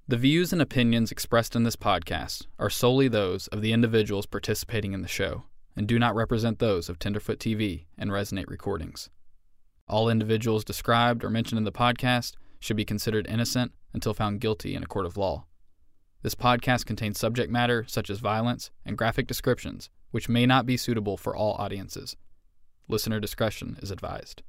The views and opinions expressed in this podcast are solely those of the individuals participating in the show and do not represent those of Tenderfoot TV and Resonate Recordings. All individuals described or mentioned in the podcast should be considered innocent until found guilty in a court of law. This podcast contains subject matter such as violence and graphic descriptions, which may not be suitable for all audiences. Listener discretion is advised.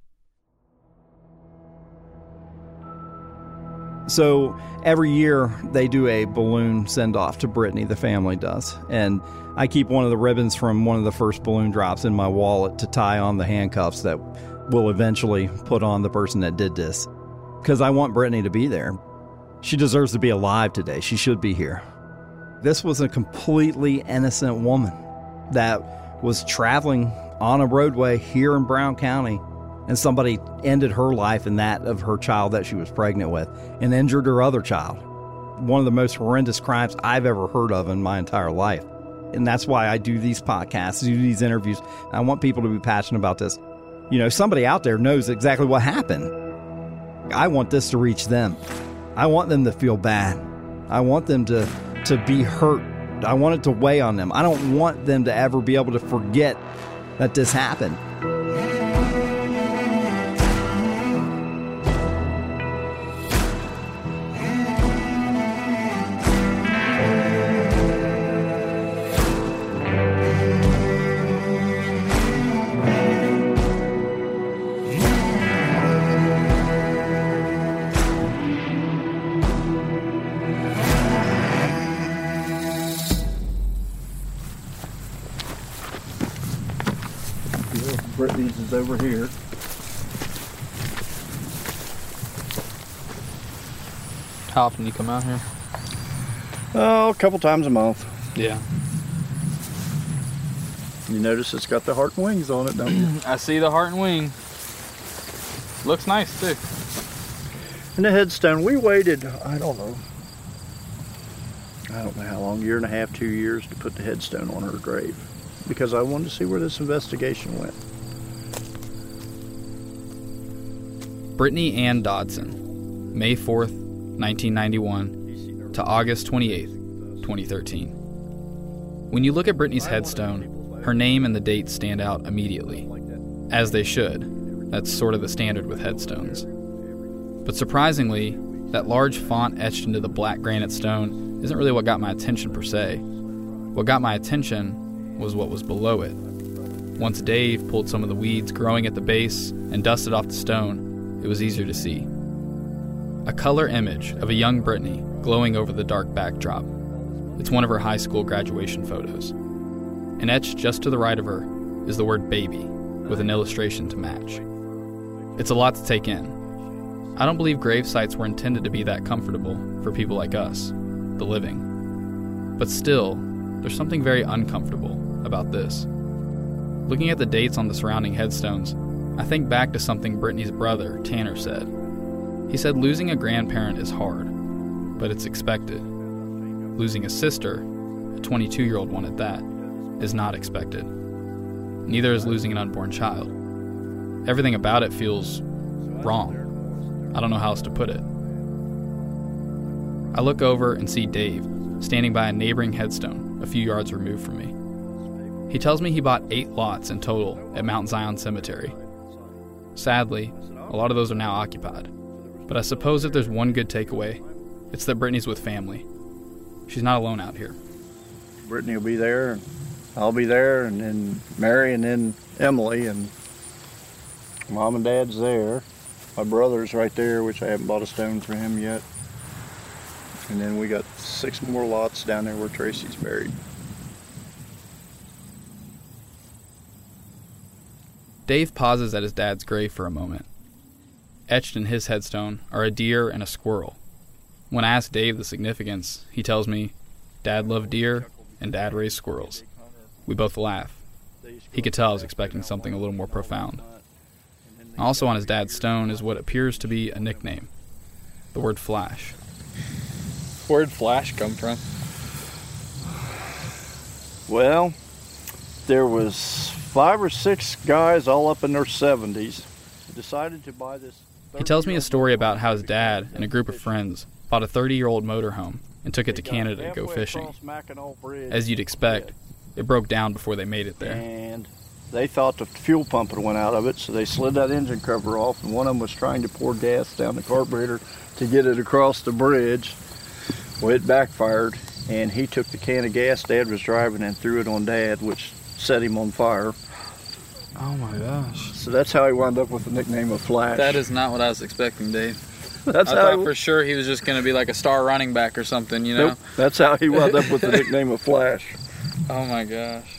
So every year they do a balloon send-off to Brittany, the family does. And I keep one of the ribbons from one of the first balloon drops in my wallet to tie on the handcuffs that will eventually put on the person that did this. Because I want Brittany to be there. She deserves to be alive today. She should be here. This was a completely innocent woman that was traveling on a roadway here in Brown County, and somebody ended her life and that of her child that she was pregnant with and injured her other child. One of the most horrendous crimes I've ever heard of in my entire life. And that's why I do these podcasts, do these interviews. I want people to be passionate about this. You know, somebody out there knows exactly what happened. I want this to reach them. I want them to feel bad. I want them to be hurt. I want it to weigh on them. I don't want them to ever be able to forget that this happened. Brittany's is over here. How often do you come out here? Oh, a couple times a month. Yeah. You notice it's got the heart and wings on it, don't you? I see the heart and wing. Looks nice, too. And the headstone, we waited, I don't know how long, 1.5 years, 2 years to put the headstone on her grave. Because I wanted to see where this investigation went. Brittany Ann Dodson, May 4th, 1991 to August 28th, 2013. When you look at Brittany's headstone, her name and the date stand out immediately. As they should. That's sort of the standard with headstones. But surprisingly, that large font etched into the black granite stone isn't really what got my attention per se. What got my attention was what was below it. Once Dave pulled some of the weeds growing at the base and dusted off the stone, it was easier to see. A color image of a young Brittany glowing over the dark backdrop. It's one of her high school graduation photos. And etched just to the right of her is the word baby, with an illustration to match. It's a lot to take in. I don't believe grave sites were intended to be that comfortable for people like us, the living. But still, there's something very uncomfortable about this. Looking at the dates on the surrounding headstones, I think back to something Brittany's brother, Tanner, said. He said losing a grandparent is hard, but it's expected. Losing a sister, a 22-year-old one at that, is not expected. Neither is losing an unborn child. Everything about it feels wrong. I don't know how else to put it. I look over and see Dave standing by a neighboring headstone a few yards removed from me. He tells me he bought 8 lots in total at Mount Zion Cemetery. Sadly, a lot of those are now occupied. But I suppose if there's one good takeaway, it's that Brittany's with family. She's not alone out here. Brittany will be there, and I'll be there, and then Mary, and then Emily, and Mom and Dad's there. My brother's right there, which I haven't bought a stone for him yet. And then we got 6 more lots down there where Tracy's buried. Dave pauses at his dad's grave for a moment. Etched in his headstone are a deer and a squirrel. When I ask Dave the significance, he tells me, Dad loved deer and Dad raised squirrels. We both laugh. He could tell I was expecting something a little more profound. Also on his dad's stone is what appears to be a nickname, the word Flash. Where'd Flash come from? Well, there was 5 or 6 guys all up in their 70s who decided to buy this. He tells me a story about how his dad and a group of friends bought a 30-year-old motorhome and took it to Canada to go fishing. As you'd expect, it broke down before they made it there. And they thought the fuel pump had went out of it, so they slid that engine cover off, and one of them was trying to pour gas down the carburetor to get it across the bridge. Well, it backfired, and he took the can of gas Dad was driving and threw it on Dad, which set him on fire. Oh my gosh. So that's how he wound up with the nickname of Flash. That is not what I was expecting, Dave. I thought for sure he was just going to be like a star running back or something, you know? Nope, that's how he wound up with the nickname of Flash. Oh my gosh.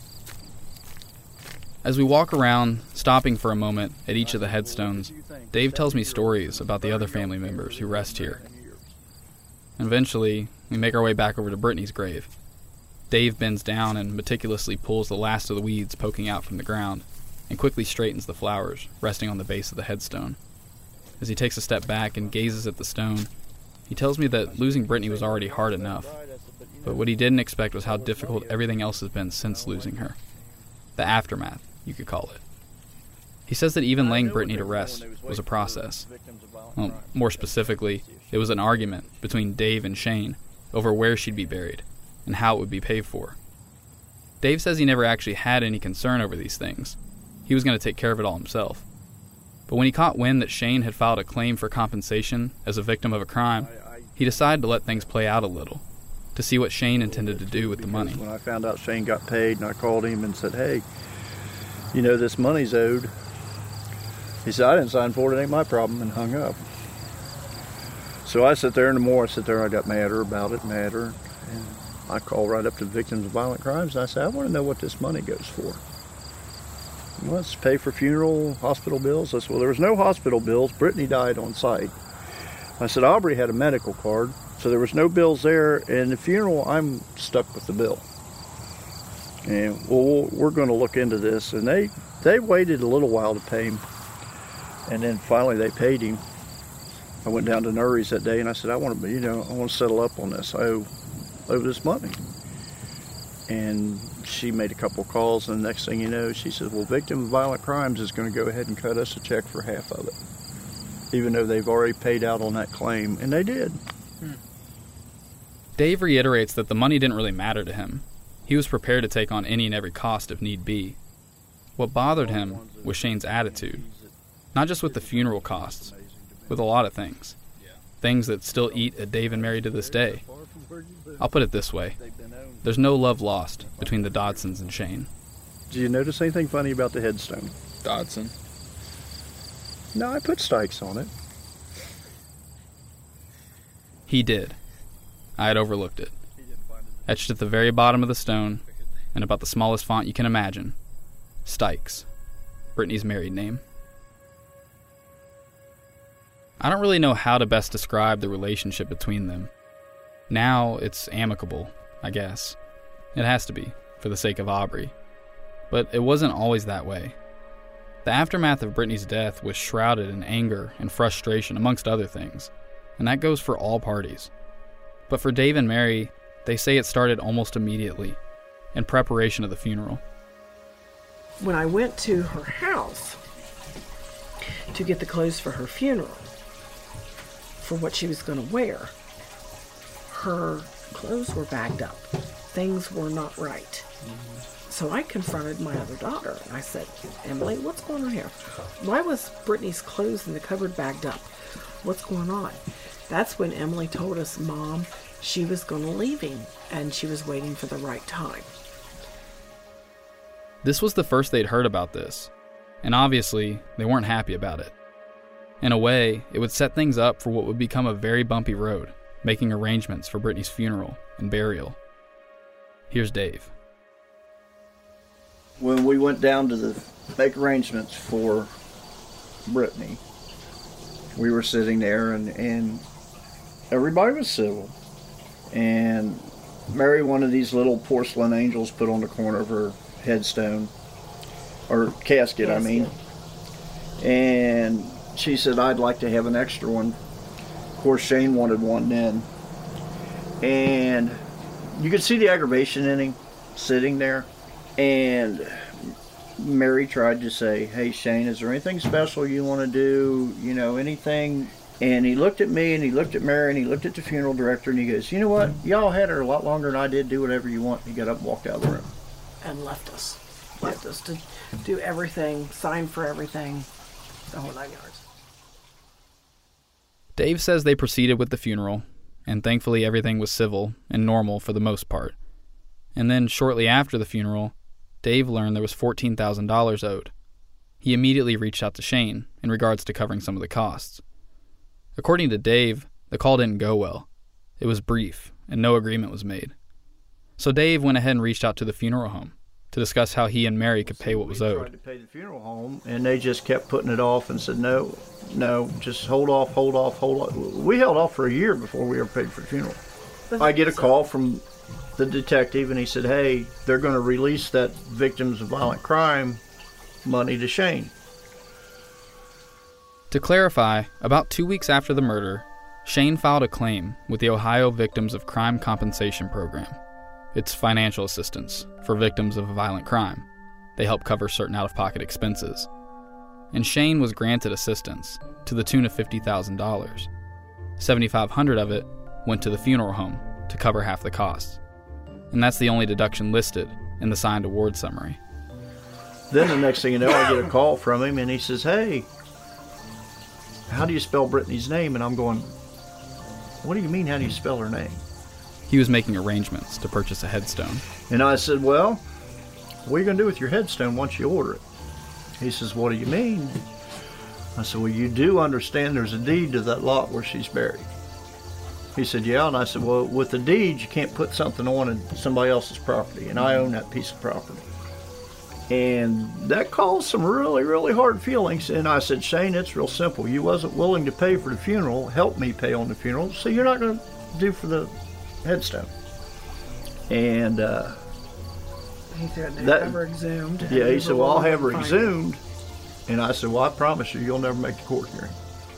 As we walk around, stopping for a moment at each of the headstones, Dave tells me stories about the other family members who rest here. Eventually, we make our way back over to Brittany's grave. Dave bends down and meticulously pulls the last of the weeds poking out from the ground, and quickly straightens the flowers resting on the base of the headstone. As he takes a step back and gazes at the stone, he tells me that losing Brittany was already hard enough, but what he didn't expect was how difficult everything else has been since losing her. The aftermath, you could call it. He says that even laying Brittany to rest was a process. Well, more specifically, it was an argument between Dave and Shane over where she'd be buried and how it would be paid for. Dave says he never actually had any concern over these things. He was going to take care of it all himself. But when he caught wind that Shane had filed a claim for compensation as a victim of a crime, he decided to let things play out a little, to see what Shane intended to do with the money. When I found out Shane got paid and I called him and said, hey, you know, this money's owed. He said, I didn't sign for it, it ain't my problem, and hung up. So I sit there, and the more I sit there, I got madder about it, madder. And I called right up to victims of violent crimes, and I said, I want to know what this money goes for. Well, it's to pay for funeral, hospital bills. I said, well, there was no hospital bills. Brittany died on site. I said, Aubrey had a medical card, so there was no bills there, and the funeral, I'm stuck with the bill. And, well, we're going to look into this. And they waited a little while to pay him. And then finally they paid him. I went down to Nuri's that day and I said, I want to settle up on this. I owe this money. And she made a couple calls, and the next thing you know, she said, well, victim of violent crimes is going to go ahead and cut us a check for half of it, even though they've already paid out on that claim. And they did. Dave reiterates that the money didn't really matter to him. He was prepared to take on any and every cost if need be. What bothered him was Shane's attitude. Not just with the funeral costs, with a lot of things. Things that still eat at Dave and Mary to this day. I'll put it this way. There's no love lost between the Dodsons and Shane. Did you notice anything funny about the headstone? Dodson? No, I put Stikes on it. He did. I had overlooked it. Etched at the very bottom of the stone, in about the smallest font you can imagine, Stikes, Brittany's married name. I don't really know how to best describe the relationship between them. Now it's amicable, I guess. It has to be, for the sake of Aubrey. But it wasn't always that way. The aftermath of Brittany's death was shrouded in anger and frustration, amongst other things, and that goes for all parties. But for Dave and Mary, they say it started almost immediately, in preparation of the funeral. When I went to her house to get the clothes for her funeral, for what she was going to wear, her clothes were bagged up. Things were not right. So I confronted my other daughter, and I said, Emily, what's going on here? Why was Brittany's clothes in the cupboard bagged up? What's going on? That's when Emily told us, Mom, she was going to leave him, and she was waiting for the right time. This was the first they'd heard about this, and obviously, they weren't happy about it. In a way, it would set things up for what would become a very bumpy road, making arrangements for Brittany's funeral and burial. Here's Dave. When we went down to make arrangements for Brittany, we were sitting there and everybody was civil. And Mary wanted these little porcelain angels put on the corner of her headstone, or casket, I mean. And she said, I'd like to have an extra one. Of course, Shane wanted one then. And you could see the aggravation in him sitting there. And Mary tried to say, hey, Shane, is there anything special you want to do? You know, anything And he looked at me, and he looked at Mary, and he looked at the funeral director, and he goes, "You know what? Y'all had her a lot longer than I did. Do whatever you want." He got up and walked out of the room. And left us to do everything, sign for everything, the whole 9 yards. Dave says they proceeded with the funeral, and thankfully everything was civil and normal for the most part. And then shortly after the funeral, Dave learned there was $14,000 owed. He immediately reached out to Shane in regards to covering some of the costs. According to Dave, the call didn't go well. It was brief, and no agreement was made. So Dave went ahead and reached out to the funeral home to discuss how he and Mary could pay what was owed. We tried to pay the funeral home, and they just kept putting it off and said, no, just hold off. We held off for a year before we ever paid for the funeral. I get a call from the detective, and he said, hey, they're going to release that victims of violent crime money to Shane. To clarify, about 2 weeks after the murder, Shane filed a claim with the Ohio Victims of Crime Compensation Program. It's financial assistance for victims of violent crime. They help cover certain out-of-pocket expenses. And Shane was granted assistance to the tune of $50,000. $7,500 of it went to the funeral home to cover half the costs. And that's the only deduction listed in the signed award summary. Then the next thing you know, I get a call from him, and he says, hey, how do you spell Brittany's name? And I'm going, what do you mean, how do you spell her name? He was making arrangements to purchase a headstone. And I said, well, what are you going to do with your headstone once you order it? He says, what do you mean? I said, well, you do understand there's a deed to that lot where she's buried. He said, yeah. And I said, well, with the deed, you can't put something on somebody else's property, and I own that piece of property. And that caused some really, really hard feelings. And I said, Shane, it's real simple. You wasn't willing to pay for the funeral, help me pay on the funeral, so you're not going to do for the headstone. And he threatened to have her exhumed. Yeah, he said, well, I'll have her exhumed. And I said, well, I promise you'll never make the court hearing.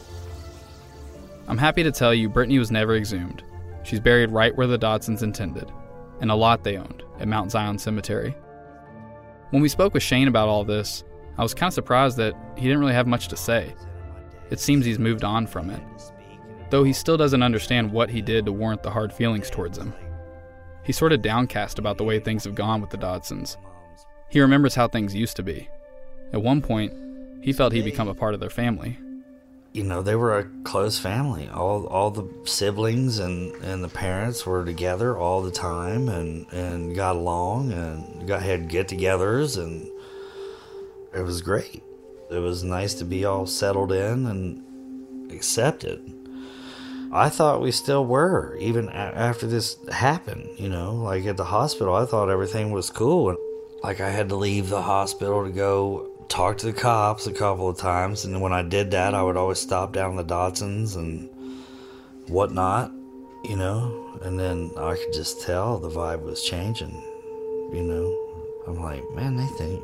I'm happy to tell you Brittany was never exhumed. She's buried right where the Dodsons intended, in a lot they owned at Mount Zion Cemetery. When we spoke with Shane about all this, I was kind of surprised that he didn't really have much to say. It seems he's moved on from it, though he still doesn't understand what he did to warrant the hard feelings towards him. He's sort of downcast about the way things have gone with the Dodsons. He remembers how things used to be. At one point, he felt he'd become a part of their family. You know, they were a close family. All the siblings and the parents were together all the time and got along and had get-togethers, and it was great. It was nice to be all settled in and accepted. I thought we still were, even after this happened, you know. Like at the hospital, I thought everything was cool. And like I had to leave the hospital to go talk to the cops a couple of times, and when I did that, I would always stop down the Dodsons and whatnot, you know, and then I could just tell the vibe was changing, you know. I'm like, man,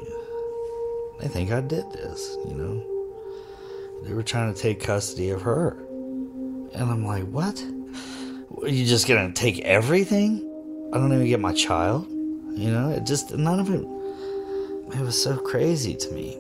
they think I did this, you know. They were trying to take custody of her, and I'm like, what? Are you just gonna take everything? I don't even get my child, you know. It just, none of it. It was so crazy to me.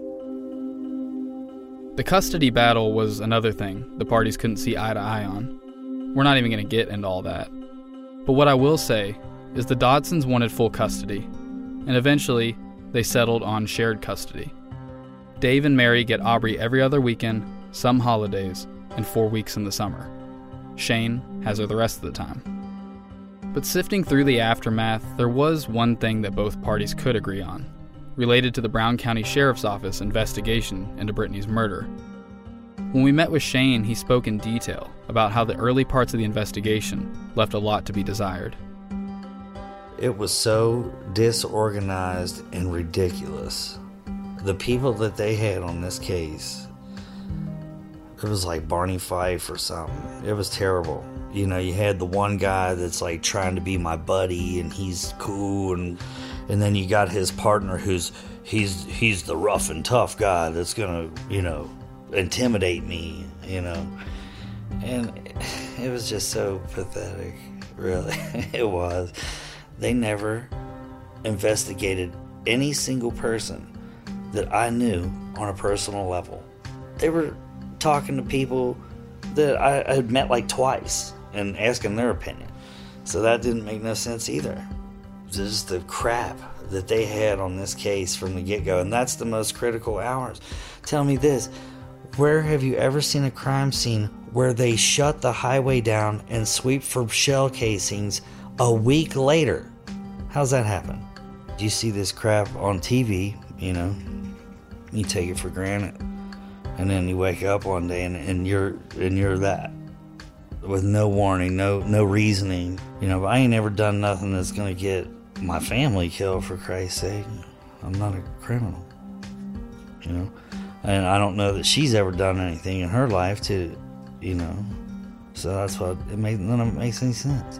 The custody battle was another thing the parties couldn't see eye to eye on. We're not even going to get into all that. But what I will say is the Dodsons wanted full custody, and eventually they settled on shared custody. Dave and Mary get Aubrey every other weekend, some holidays, and 4 weeks in the summer. Shane has her the rest of the time. But sifting through the aftermath, there was one thing that both parties could agree on, related to the Brown County Sheriff's Office investigation into Brittany's murder. When we met with Shane, he spoke in detail about how the early parts of the investigation left a lot to be desired. It was so disorganized and ridiculous. The people that they had on this case, it was like Barney Fife or something. It was terrible. You know, you had the one guy that's like trying to be my buddy and he's cool, and then you got his partner he's the rough and tough guy that's gonna, you know, intimidate me, you know. And it was just so pathetic, really. It was. They never investigated any single person that I knew on a personal level. They were talking to people that I had met like twice and asking their opinion. So that didn't make no sense either. Just the crap that they had on this case from the get-go, and that's the most critical hours. Tell me this, where have you ever seen a crime scene where they shut the highway down and sweep for shell casings a week later? How's that happen? You see this crap on TV, you know, you take it for granted, and then you wake up one day and you're that, with no warning, no reasoning. You know, I ain't ever done nothing that's gonna get my family killed, for Christ's sake. I'm not a criminal, you know, and I don't know that she's ever done anything in her life to, you know, so that's what none of it makes any sense.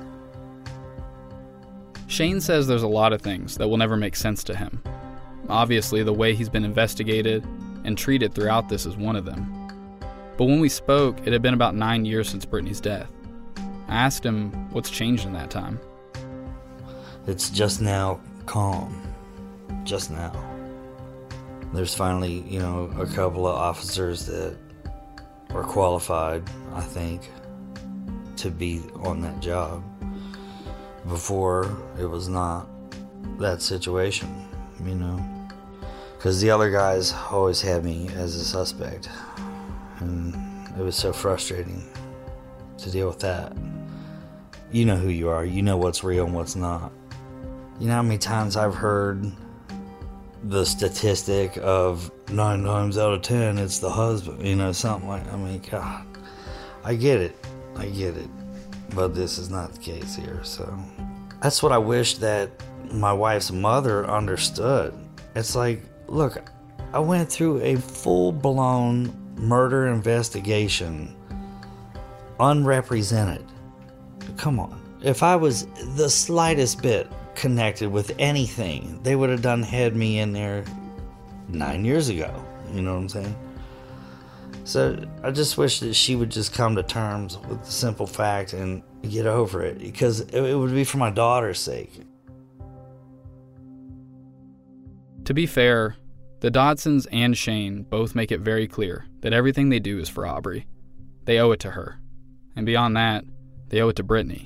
Shane says there's a lot of things that will never make sense to him. Obviously, the way he's been investigated and treated throughout this is one of them. But when we spoke, it had been about 9 years since Brittany's death. I asked him what's changed in that time. It's just now calm. Just now. There's finally, you know, a couple of officers that are qualified, I think, to be on that job. Before, it was not that situation, you know. Because the other guys always had me as a suspect. And it was so frustrating to deal with that. You know who you are. You know what's real and what's not. You know how many times I've heard the statistic of 9 times out of 10 it's the husband, you know, something like, I mean, God, I get it, but this is not the case here. So that's what I wish that my wife's mother understood. It's like, look, I went through a full-blown murder investigation, unrepresented. Come on. If I was the slightest bit connected with anything, they would have had me in there 9 years ago. You know what I'm saying? So I just wish that she would just come to terms with the simple fact and get over it, because it would be for my daughter's sake. To be fair, the Dodsons and Shane both make it very clear that everything they do is for Aubrey. They owe it to her. And beyond that, they owe it to Brittany.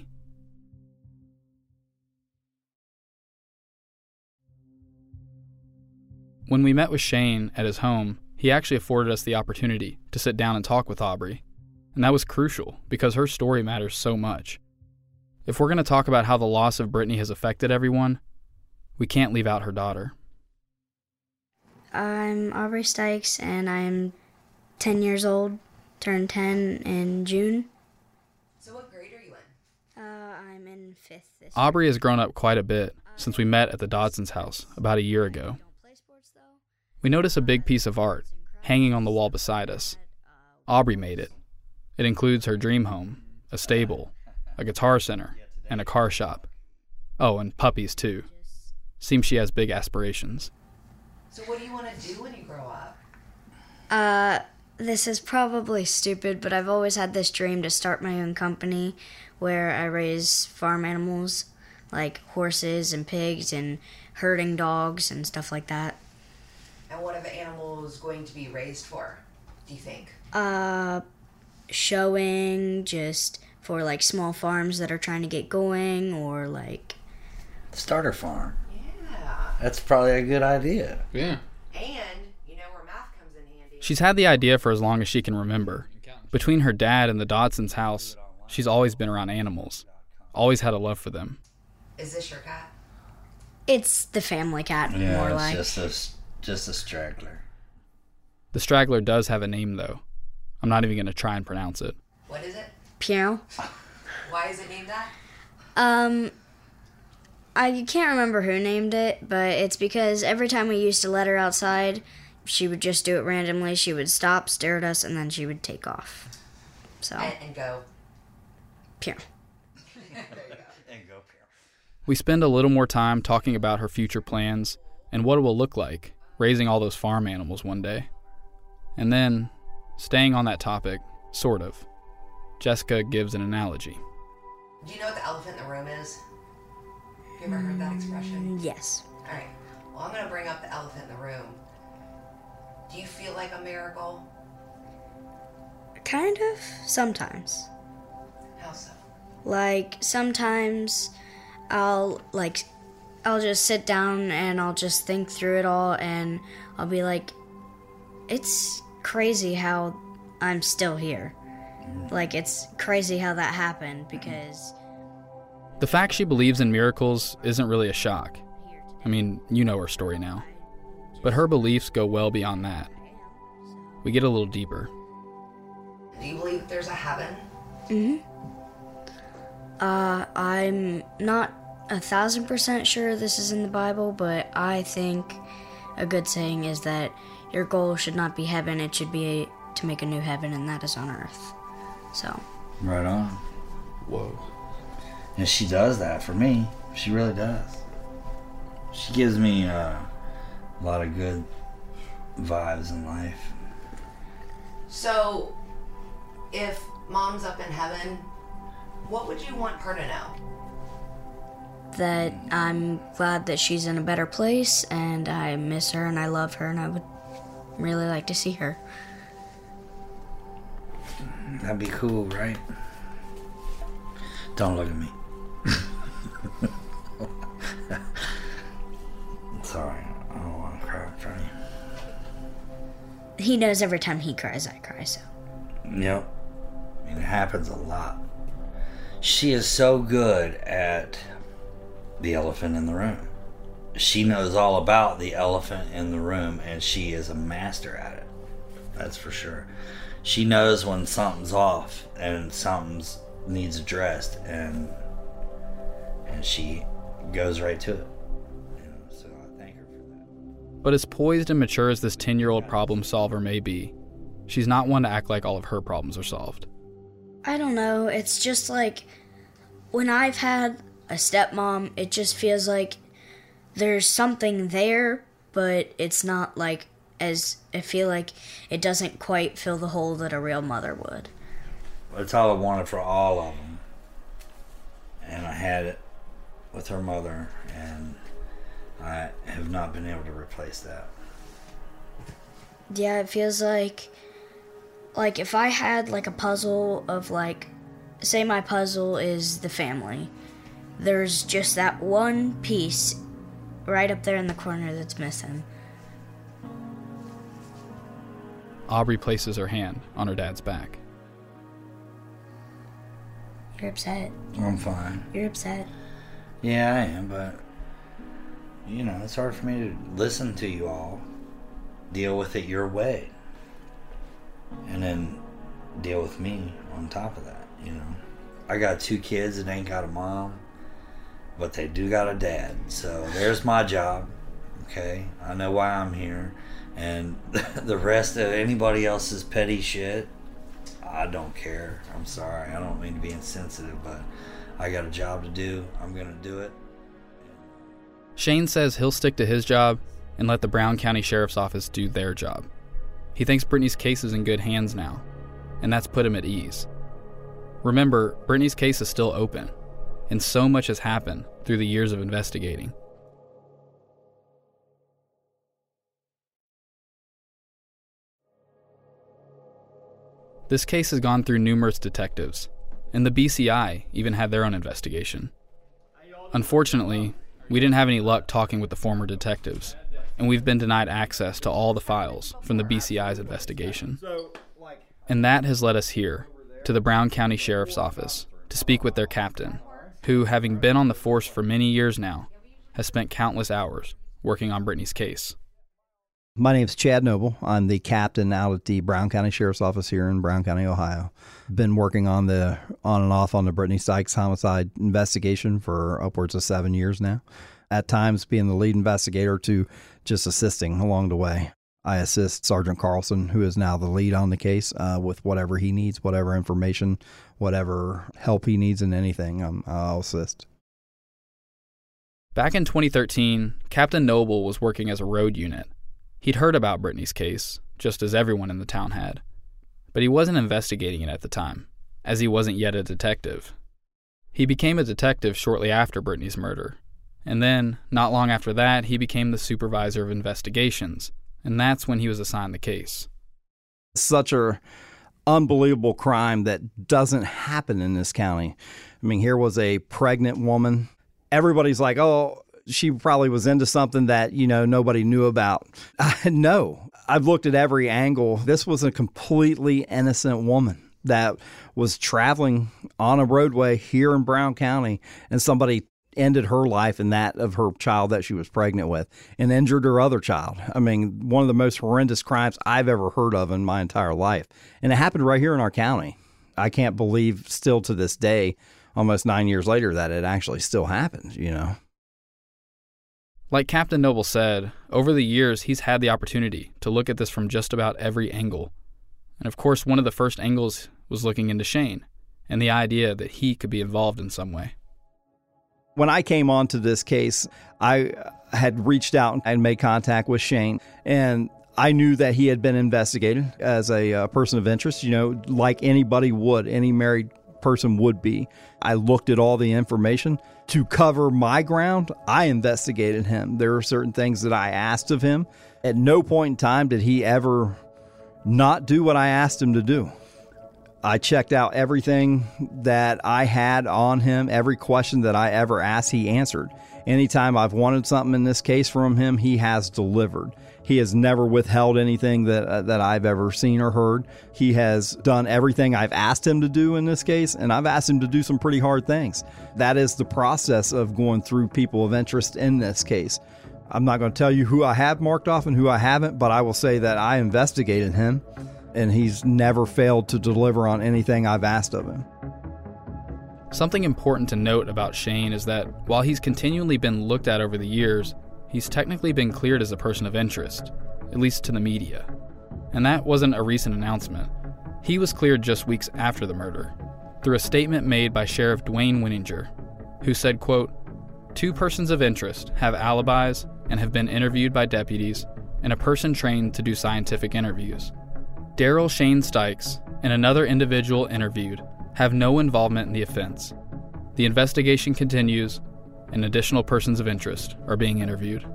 When we met with Shane at his home, he actually afforded us the opportunity to sit down and talk with Aubrey. And that was crucial because her story matters so much. If we're going to talk about how the loss of Brittany has affected everyone, we can't leave out her daughter. I'm Aubrey Stykes, and I'm 10 years old, turned 10 in June. So what grade are you in? I'm in 5th this year. Aubrey has grown up quite a bit since we met at the Dodsons' house about a year ago. We notice a big piece of art hanging on the wall beside us. Aubrey made it. It includes her dream home, a stable, a guitar center, and a car shop. Oh, and puppies too. Seems she has big aspirations. So what do you want to do when you grow up? This is probably stupid, but I've always had this dream to start my own company where I raise farm animals like horses and pigs and herding dogs and stuff like that. And what are the animals going to be raised for, do you think? Showing, just for like small farms that are trying to get going, or like Starter farm. Yeah. That's probably a good idea. Yeah. And you know where math comes in handy. She's had the idea for as long as she can remember. Between her dad and the Dodsons' house, she's always been around animals. Always had a love for them. Is this your cat? it's the family cat, more like. Just a straggler. The straggler does have a name, though. I'm not even going to try and pronounce it. What is it? Piano. Why is it named that? I can't remember who named it, but it's because every time we used to let her outside, she would just do it randomly. She would stop, stare at us, and then she would take off. So. And go. Piano. We spend a little more time talking about her future plans and what it will look like raising all those farm animals one day. And then, staying on that topic, sort of, Jessica gives an analogy. Do you know what the elephant in the room is? Have you ever heard that expression? Yes. All right. Well, I'm going to bring up the elephant in the room. Do you feel like a miracle? Kind of, sometimes. How so? Like, sometimes I'll just sit down and I'll just think through it all, and I'll be like, it's crazy how I'm still here. Like, it's crazy how that happened, because... The fact she believes in miracles isn't really a shock. I mean, you know her story now. But her beliefs go well beyond that. We get a little deeper. Do you believe there's a heaven? I'm not 1,000% sure this is in the Bible, but I think a good saying is that your goal should not be heaven, it should be to make a new heaven, and that is on earth. So. Right on. Whoa. And she does that for me. She really does. She gives me a lot of good vibes in life. So, if Mom's up in heaven, what would you want her to know? That I'm glad that she's in a better place, and I miss her and I love her, and I would really like to see her. That'd be cool, right? Don't look at me. Sorry, I don't want to cry in front of you. He knows every time he cries, I cry, so. Yep. I mean, it happens a lot. She is so good at the elephant in the room. She knows all about the elephant in the room, and she is a master at it. That's for sure. She knows when something's off and something needs addressed, and she goes right to it. So I thank her for that. But as poised and mature as this 10-year-old problem solver may be, she's not one to act like all of her problems are solved. I don't know, it's just like, when I've had a stepmom, it just feels like there's something there, but it's not like, as I feel like it doesn't quite fill the hole that a real mother would. That's all I wanted for all of them. And I had it with her mother, and I have not been able to replace that. Yeah, it feels like if I had like a puzzle of like, say my puzzle is the family, there's just that one piece right up there in the corner that's missing. Aubrey places her hand on her dad's back. You're upset. I'm fine. You're upset. Yeah, I am, but, you know, it's hard for me to listen to you all, deal with it your way, and then deal with me on top of that, you know. I got 2 kids that ain't got a mom, but they do got a dad, so there's my job, okay? I know why I'm here, and the rest of anybody else's petty shit, I don't care. I'm sorry, I don't mean to be insensitive, but I got a job to do. I'm going to do it. Shane says he'll stick to his job and let the Brown County Sheriff's Office do their job. He thinks Brittany's case is in good hands now, and that's put him at ease. Remember, Brittany's case is still open, and so much has happened through the years of investigating. This case has gone through numerous detectives, and the BCI even had their own investigation. Unfortunately, we didn't have any luck talking with the former detectives, and we've been denied access to all the files from the BCI's investigation. And that has led us here, to the Brown County Sheriff's Office, to speak with their captain, who, having been on the force for many years now, has spent countless hours working on Brittany's case. My name's Chad Noble. I'm the captain out at the Brown County Sheriff's Office here in Brown County, Ohio. Been working on and off on the Brittany Sykes homicide investigation for upwards of 7 years now. At times being the lead investigator to just assisting along the way. I assist Sergeant Carlson, who is now the lead on the case, with whatever he needs, whatever information, whatever help he needs in anything, I'll assist. Back in 2013, Captain Noble was working as a road unit. He'd heard about Brittany's case, just as everyone in the town had. But he wasn't investigating it at the time, as he wasn't yet a detective. He became a detective shortly after Brittany's murder. And then, not long after that, he became the supervisor of investigations, and that's when he was assigned the case. Such a unbelievable crime that doesn't happen in this county. I mean, here was a pregnant woman. Everybody's like, oh, she probably was into something that, nobody knew about. No, I've looked at every angle. This was a completely innocent woman that was traveling on a roadway here in Brown County, and somebody ended her life and that of her child that she was pregnant with and injured her other child. I mean, one of the most horrendous crimes I've ever heard of in my entire life. And it happened right here in our county. I can't believe still to this day, almost 9 years later, that it actually still happened, Like Captain Noble said, over the years, he's had the opportunity to look at this from just about every angle. And of course, one of the first angles was looking into Shane and the idea that he could be involved in some way. When I came onto this case, I had reached out and made contact with Shane, and I knew that he had been investigated as a person of interest, like anybody would, any married person would be. I looked at all the information. To cover my ground, I investigated him. There are certain things that I asked of him. At no point in time did he ever not do what I asked him to do. I checked out everything that I had on him. Every question that I ever asked, he answered. Anytime I've wanted something in this case from him, he has delivered. He has never withheld anything that I've ever seen or heard. He has done everything I've asked him to do in this case, and I've asked him to do some pretty hard things. That is the process of going through people of interest in this case. I'm not going to tell you who I have marked off and who I haven't, but I will say that I investigated him, and he's never failed to deliver on anything I've asked of him. Something important to note about Shane is that while he's continually been looked at over the years, he's technically been cleared as a person of interest, at least to the media. And that wasn't a recent announcement. He was cleared just weeks after the murder, through a statement made by Sheriff Dwayne Winninger, who said, quote, "2 persons of interest have alibis and have been interviewed by deputies and a person trained to do scientific interviews. Daryl Shane Stykes and another individual interviewed have no involvement in the offense. The investigation continues, and additional persons of interest are being interviewed."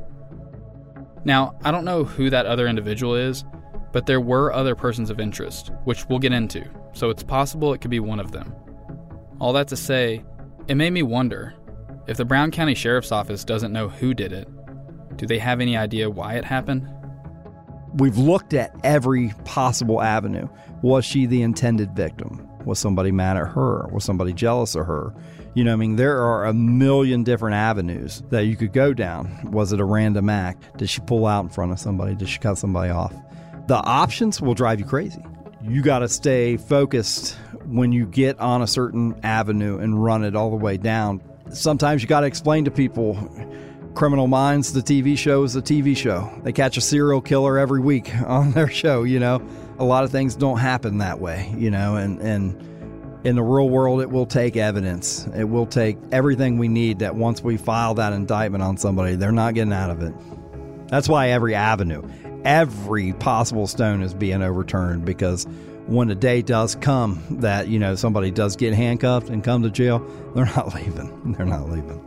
Now, I don't know who that other individual is, but there were other persons of interest, which we'll get into, so it's possible it could be one of them. All that to say, it made me wonder, if the Brown County Sheriff's Office doesn't know who did it, do they have any idea why it happened? We've looked at every possible avenue. Was she the intended victim? Was somebody mad at her? Was somebody jealous of her? There are a million different avenues that you could go down. Was it a random act? Did she pull out in front of somebody? Did she cut somebody off? The options will drive you crazy. You got to stay focused when you get on a certain avenue and run it all the way down. Sometimes you got to explain to people, Criminal Minds, the TV show, is a TV show. They catch a serial killer every week on their show, A lot of things don't happen that way, and in the real world, it will take evidence. It will take everything we need that once we file that indictment on somebody, they're not getting out of it. That's why every avenue, every possible stone is being overturned, because when the day does come that, somebody does get handcuffed and come to jail, they're not leaving. They're not leaving.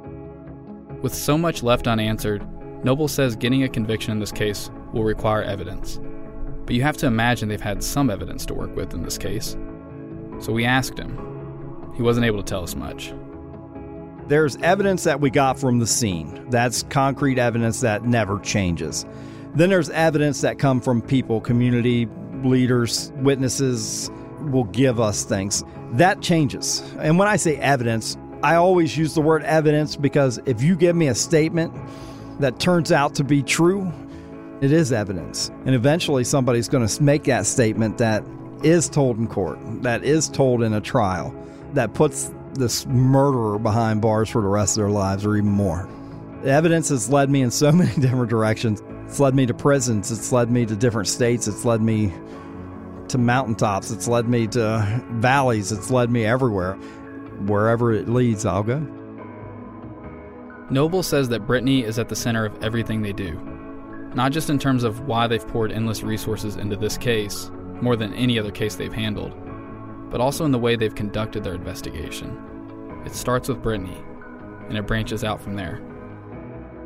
With so much left unanswered, Noble says getting a conviction in this case will require evidence. But you have to imagine they've had some evidence to work with in this case. So we asked him. He wasn't able to tell us much. There's evidence that we got from the scene. That's concrete evidence that never changes. Then there's evidence that come from people, community leaders, witnesses will give us things. That changes. And when I say evidence, I always use the word evidence because if you give me a statement that turns out to be true, it is evidence. And eventually somebody's going to make that statement that is told in court, that is told in a trial, that puts this murderer behind bars for the rest of their lives or even more. The evidence has led me in so many different directions. It's led me to prisons. It's led me to different states. It's led me to mountaintops. It's led me to valleys. It's led me everywhere. Wherever it leads, I'll go. Noble says that Brittany is at the center of everything they do. Not just in terms of why they've poured endless resources into this case, more than any other case they've handled, but also in the way they've conducted their investigation. It starts with Brittany, and it branches out from there.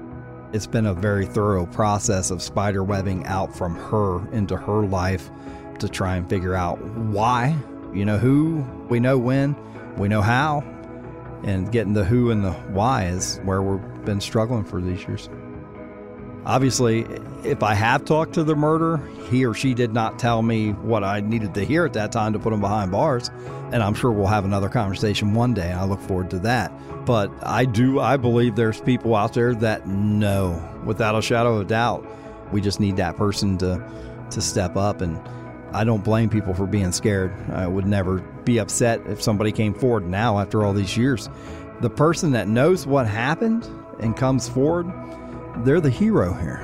It's been a very thorough process of spiderwebbing out from her into her life up to try and figure out why. You know who, we know when, we know how, and getting the who and the why is where we've been struggling for these years. Obviously, if I have talked to the murderer, he or she did not tell me what I needed to hear at that time to put him behind bars. And I'm sure we'll have another conversation one day. I look forward to that. But I believe there's people out there that know, without a shadow of doubt. We just need that person to step up. And I don't blame people for being scared. I would never be upset if somebody came forward now after all these years. The person that knows what happened and comes forward, they're the hero here.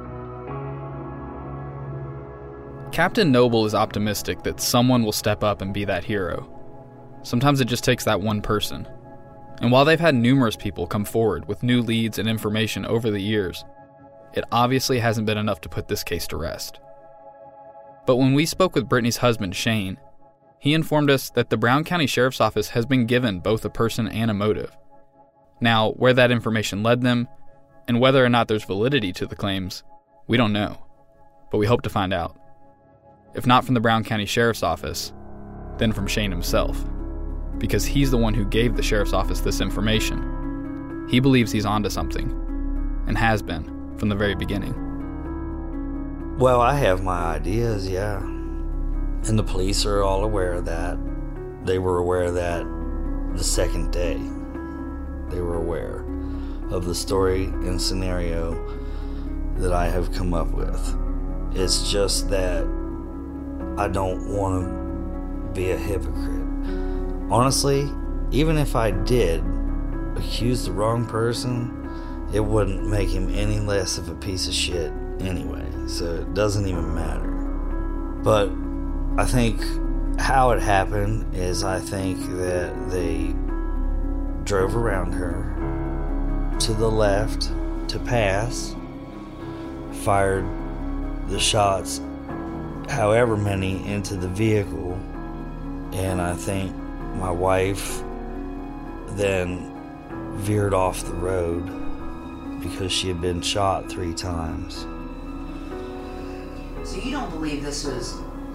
Captain Noble is optimistic that someone will step up and be that hero. Sometimes it just takes that one person. And while they've had numerous people come forward with new leads and information over the years, it obviously hasn't been enough to put this case to rest. But when we spoke with Brittany's husband, Shane, he informed us that the Brown County Sheriff's Office has been given both a person and a motive. Now, where that information led them, and whether or not there's validity to the claims, we don't know, but we hope to find out. If not from the Brown County Sheriff's Office, then from Shane himself, because he's the one who gave the Sheriff's Office this information. He believes he's onto something, and has been from the very beginning. Well, I have my ideas, yeah. And the police are all aware of that. They were aware of that the second day. They were aware of the story and scenario that I have come up with. It's just that I don't want to be a hypocrite. Honestly, even if I did accuse the wrong person, it wouldn't make him any less of a piece of shit anyway, so it doesn't even matter. But I think how it happened is I think that they drove around her to the left to pass, fired the shots, however many, into the vehicle, and I think my wife then veered off the road because she had been shot 3 times. So you don't believe this was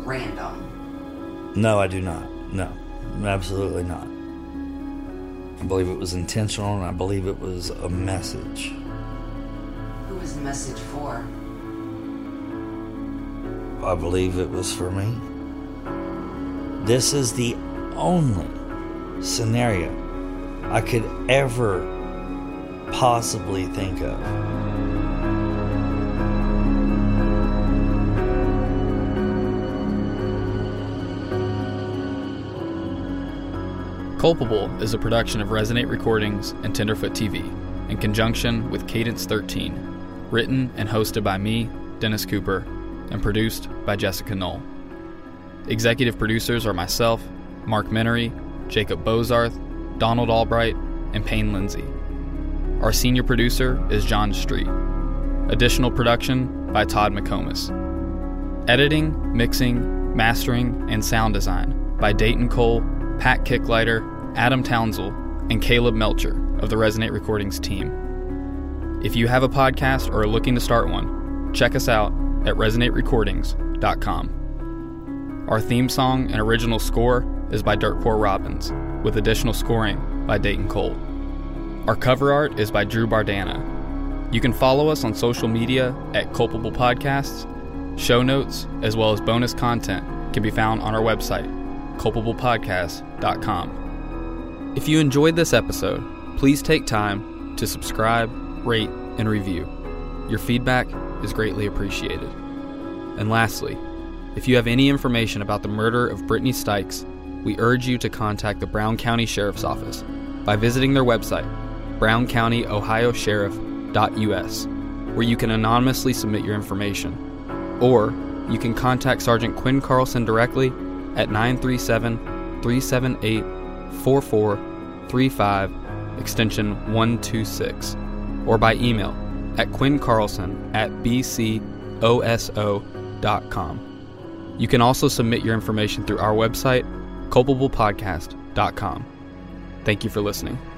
random? No, I do not. No, absolutely not. I believe it was intentional, and I believe it was a message. Who was the message for? I believe it was for me. This is the only scenario I could ever possibly think of. Culpable is a production of Resonate Recordings and Tenderfoot TV, in conjunction with Cadence 13, written and hosted by me, Dennis Cooper, and produced by Jessica Knoll. Executive producers are myself, Mark Menery, Jacob Bozarth, Donald Albright, and Payne Lindsay. Our senior producer is John Street. Additional production by Todd McComas. Editing, mixing, mastering, and sound design by Dayton Cole, Pat Kicklighter, Adam Townsell, and Caleb Melcher of the Resonate Recordings team. If you have a podcast or are looking to start one, check us out at resonaterecordings.com. Our theme song and original score is by Dirt Poor Robbins, with additional scoring by Dayton Cole. Our cover art is by Drew Bardana. You can follow us on social media at Culpable Podcasts. Show notes, as well as bonus content, can be found on our website, culpablepodcast.com. If you enjoyed this episode, please take time to subscribe, rate, and review. Your feedback is greatly appreciated. And lastly, if you have any information about the murder of Brittany Stykes, we urge you to contact the Brown County Sheriff's Office by visiting their website, browncountyohiosheriff.us, where you can anonymously submit your information. Or you can contact Sergeant Quinn Carlson directly at 937-378-4435, extension 126, or by email at quinncarlson@bcoso.com. You can also submit your information through our website, culpablepodcast.com. Thank you for listening.